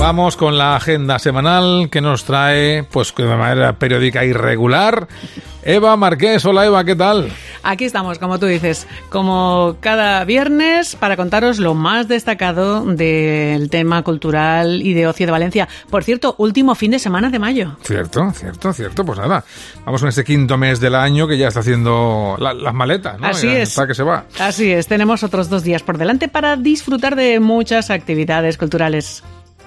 Vamos con la agenda semanal que nos trae, pues de manera periódica y regular, Eva Marqués. Hola Eva, ¿qué tal? Aquí estamos, como tú dices, como cada viernes, para contaros lo más destacado del tema cultural y de ocio de Valencia. Por cierto, último fin de semana de mayo. Cierto. Pues nada, vamos con este quinto mes del año que ya está haciendo las maletas, ¿no? Así es. Hasta que se va. Así es, tenemos otros 2 días por delante para disfrutar de muchas actividades culturales.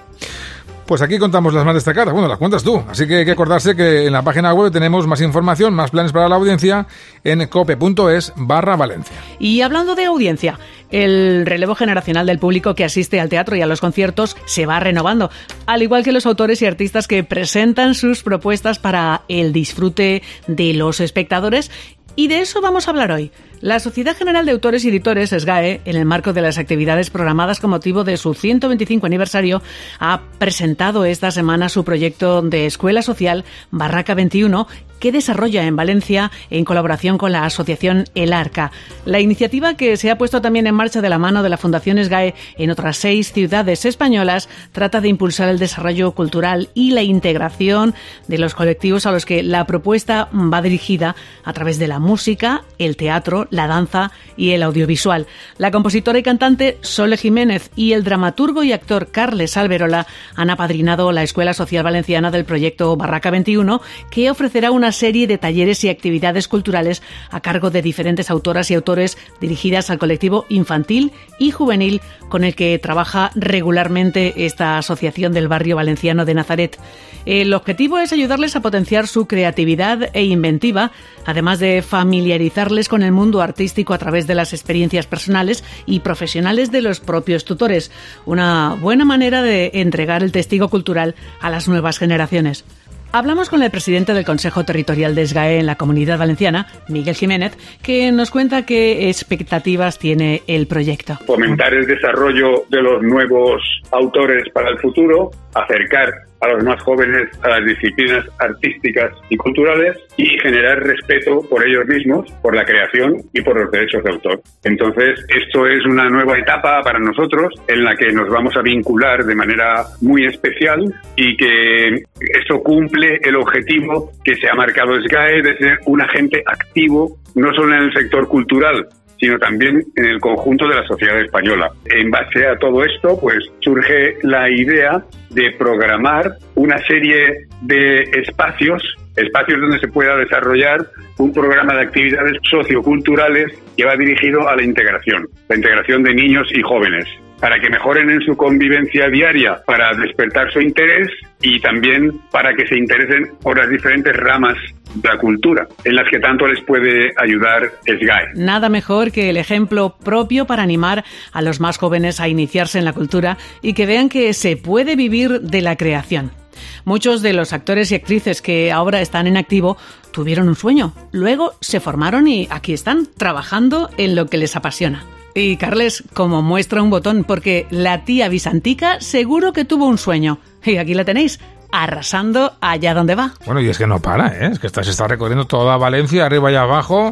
Pues aquí contamos las más destacadas. Bueno, las cuentas tú. Así que hay que acordarse que en la página web tenemos más información, más planes para la audiencia en cope.es/Valencia. Y hablando de audiencia, el relevo generacional del público que asiste al teatro y a los conciertos se va renovando, al igual que los autores y artistas que presentan sus propuestas para el disfrute de los espectadores. Y de eso vamos a hablar hoy. La Sociedad General de Autores y Editores, SGAE, en el marco de las actividades programadas con motivo de su 125 aniversario, ha presentado esta semana su proyecto de Escuela Social Barraca 21, que desarrolla en Valencia en colaboración con la asociación El Arca. La iniciativa, que se ha puesto también en marcha de la mano de la Fundación SGAE en otras 6 ciudades españolas, trata de impulsar el desarrollo cultural y la integración de los colectivos a los que la propuesta va dirigida a través de la música, el teatro, la danza y el audiovisual. La compositora y cantante Sole Jiménez y el dramaturgo y actor Carles Alberola han apadrinado la Escuela Social Valenciana del proyecto Barraca 21, que ofrecerá una serie de talleres y actividades culturales a cargo de diferentes autoras y autores dirigidas al colectivo infantil y juvenil con el que trabaja regularmente esta asociación del barrio valenciano de Nazaret. El objetivo es ayudarles a potenciar su creatividad e inventiva, además de familiarizarles con el mundo artístico a través de las experiencias personales y profesionales de los propios tutores. Una buena manera de entregar el testigo cultural a las nuevas generaciones. Hablamos con el presidente del Consejo Territorial de SGAE en la Comunidad Valenciana, Miguel Jiménez, que nos cuenta qué expectativas tiene el proyecto. Fomentar el desarrollo de los nuevos autores para el futuro, acercar a los más jóvenes a las disciplinas artísticas y culturales y generar respeto por ellos mismos, por la creación y por los derechos de autor. Entonces, esto es una nueva etapa para nosotros en la que nos vamos a vincular de manera muy especial y que esto cumple el objetivo que se ha marcado SGAE de ser un agente activo, no solo en el sector cultural, sino también en el conjunto de la sociedad española. En base a todo esto, pues surge la idea de programar una serie de espacios donde se pueda desarrollar un programa de actividades socioculturales que va dirigido a la integración de niños y jóvenes, para que mejoren en su convivencia diaria, para despertar su interés y también para que se interesen por las diferentes ramas de la cultura, en las que tanto les puede ayudar SGAE. Nada mejor que el ejemplo propio para animar a los más jóvenes a iniciarse en la cultura y que vean que se puede vivir de la creación. Muchos de los actores y actrices que ahora están en activo tuvieron un sueño, luego se formaron y aquí están, trabajando en lo que les apasiona. Y Carles, como muestra un botón, porque la tía Visantica seguro que tuvo un sueño. Y aquí la tenéis, arrasando allá donde va. Bueno, y es que no para, ¿eh? Es que se está recorriendo toda Valencia, arriba y abajo,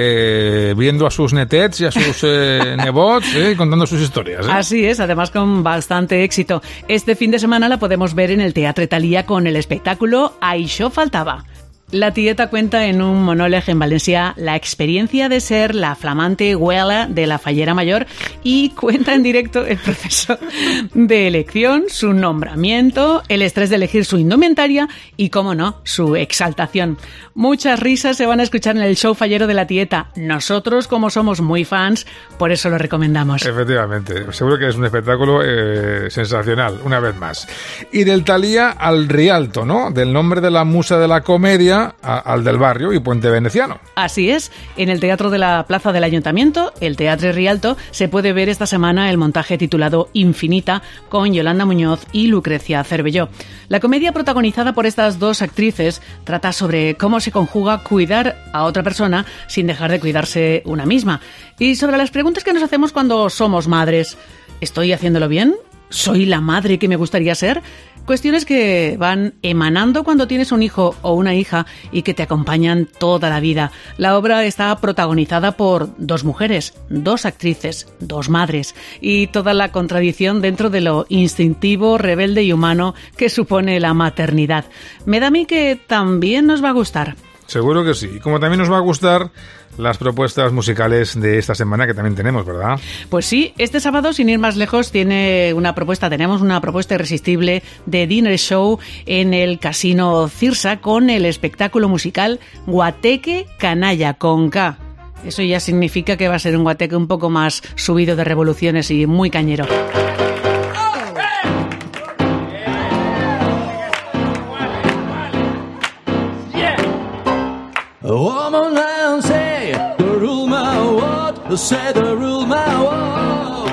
viendo a sus netets y a sus nebots, contando sus historias. Así es, además con bastante éxito. Este fin de semana la podemos ver en el Teatre Thalía con el espectáculo Això faltava. La tieta cuenta en un monólogo en Valencia la experiencia de ser la flamante güela de la Fallera Mayor y cuenta en directo el proceso de elección, su nombramiento, el estrés de elegir su indumentaria y, cómo no, su exaltación. Muchas risas se van a escuchar en el show fallero de la tieta. Nosotros, como somos muy fans, por eso lo recomendamos. Efectivamente, seguro que es un espectáculo sensacional, una vez más. Y del Thalía al Rialto, ¿no? Del nombre de la musa de la comedia al del barrio y puente veneciano. Así es, en el Teatro de la Plaza del Ayuntamiento, el Teatre Rialto, se puede ver esta semana el montaje titulado Infinita con Yolanda Muñoz y Lucrecia Cervelló. La comedia, protagonizada por estas dos actrices, trata sobre cómo se conjuga cuidar a otra persona sin dejar de cuidarse una misma y sobre las preguntas que nos hacemos cuando somos madres. ¿Estoy haciéndolo bien? ¿Soy la madre que me gustaría ser? Cuestiones que van emanando cuando tienes un hijo o una hija y que te acompañan toda la vida. La obra está protagonizada por 2 mujeres, 2 actrices, 2 madres y toda la contradicción dentro de lo instintivo, rebelde y humano que supone la maternidad. Me da a mí que también nos va a gustar. Seguro que sí. Y como también nos va a gustar las propuestas musicales de esta semana que también tenemos, ¿verdad? Pues sí, este sábado, sin ir más lejos, tenemos una propuesta irresistible de Dinner Show en el Casino Cirsa con el espectáculo musical Guateque Canalla, con K. Eso ya significa que va a ser un guateque un poco más subido de revoluciones y muy cañero. Woman and say the rule my world, say the rule my world.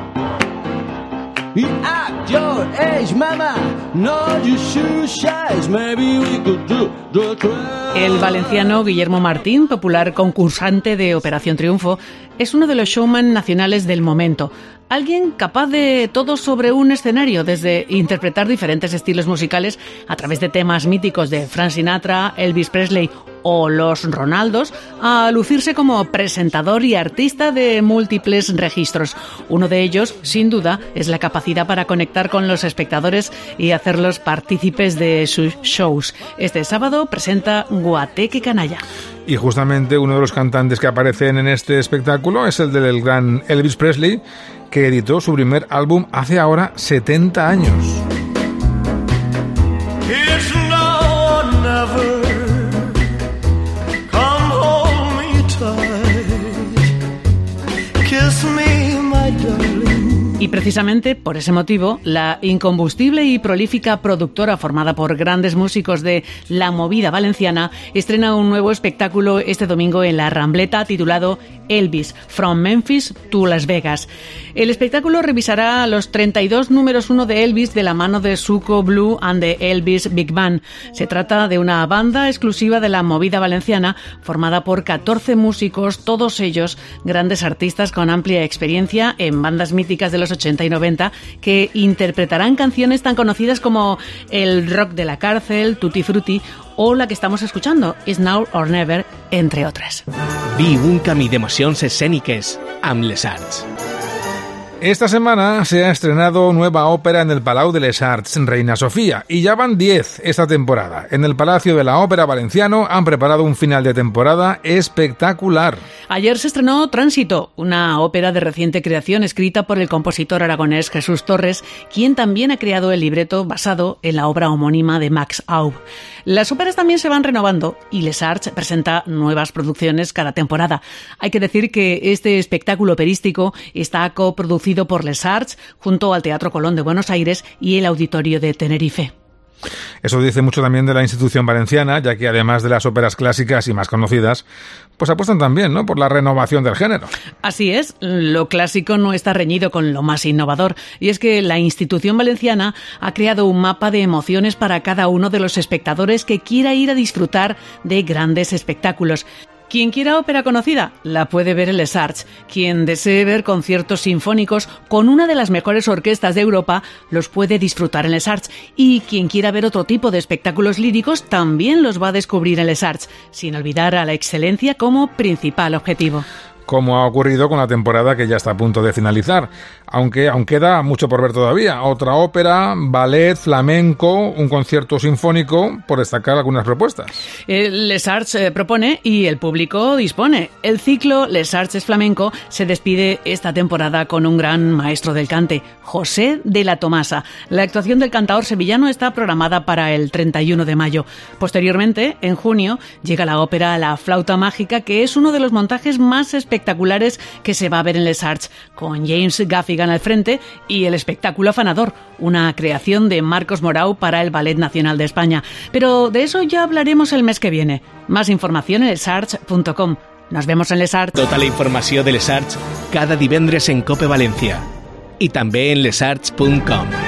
You act your age, mama, no you should shine, maybe we could do the crowd. El valenciano Guillermo Martín, popular concursante de Operación Triunfo, es uno de los showman nacionales del momento. Alguien capaz de todo sobre un escenario, desde interpretar diferentes estilos musicales a través de temas míticos de Frank Sinatra, Elvis Presley o los Ronaldos, a lucirse como presentador y artista de múltiples registros. Uno de ellos, sin duda, es la capacidad para conectar con los espectadores y hacerlos partícipes de sus shows. Este sábado presenta Guateque Canalla. Y justamente uno de los cantantes que aparecen en este espectáculo es el del gran Elvis Presley, que editó su primer álbum hace ahora 70 años. It's now or never. Come hold me tight. Kiss me, my darling. Y precisamente por ese motivo, la incombustible y prolífica productora formada por grandes músicos de la movida valenciana estrena un nuevo espectáculo este domingo en la Rambleta titulado Elvis, From Memphis to Las Vegas. El espectáculo revisará los 32 números 1 de Elvis de la mano de Suco Blue and the Elvis Big Band. Se trata de una banda exclusiva de la movida valenciana formada por 14 músicos, todos ellos grandes artistas con amplia experiencia en bandas míticas de los 80 y 90 que interpretarán canciones tan conocidas como El Rock de la Cárcel, Tutti Frutti o la que estamos escuchando, It's Now or Never, entre otras. Viu un camí d'emocions escèniques amb les arts. Esta semana se ha estrenado nueva ópera en el Palau de les Arts, Reina Sofía, y ya van 10 esta temporada. En el Palacio de la Ópera Valenciano han preparado un final de temporada espectacular. Ayer se estrenó Tránsito, una ópera de reciente creación escrita por el compositor aragonés Jesús Torres, quien también ha creado el libreto basado en la obra homónima de Max Aub. Las óperas también se van renovando y Les Arts presenta nuevas producciones cada temporada. Hay que decir que este espectáculo operístico está coproducido por Les Arts junto al Teatro Colón de Buenos Aires y el Auditorio de Tenerife. Eso dice mucho también de la institución valenciana, ya que además de las óperas clásicas y más conocidas, pues apuestan también, ¿no?, por la renovación del género. Así es, lo clásico no está reñido con lo más innovador, y es que la institución valenciana ha creado un mapa de emociones para cada uno de los espectadores que quiera ir a disfrutar de grandes espectáculos. Quien quiera ópera conocida, la puede ver en Les Arts. Quien desee ver conciertos sinfónicos con una de las mejores orquestas de Europa, los puede disfrutar en Les Arts. Y quien quiera ver otro tipo de espectáculos líricos, también los va a descubrir en Les Arts, sin olvidar a la excelencia como principal objetivo. Como ha ocurrido con la temporada que ya está a punto de finalizar, aunque aún queda mucho por ver todavía. Otra ópera, ballet, flamenco, un concierto sinfónico, por destacar algunas propuestas. Les Arts propone y el público dispone. El ciclo Les Arts es Flamenco se despide esta temporada con un gran maestro del cante, José de la Tomasa. La actuación del cantaor sevillano está programada para el 31 de mayo. Posteriormente, en junio, llega la ópera La Flauta Mágica, que es uno de los montajes más espectaculares que se va a ver en Les Arts, con James Gaffigan al frente y el espectáculo afanador, una creación de Marcos Morau para el Ballet Nacional de España. Pero de eso ya hablaremos el mes que viene. Más información en lesarts.com. Nos vemos en Les Arts. Tota la informació de Les Arts cada divendres en COPE València i també en lesarts.com.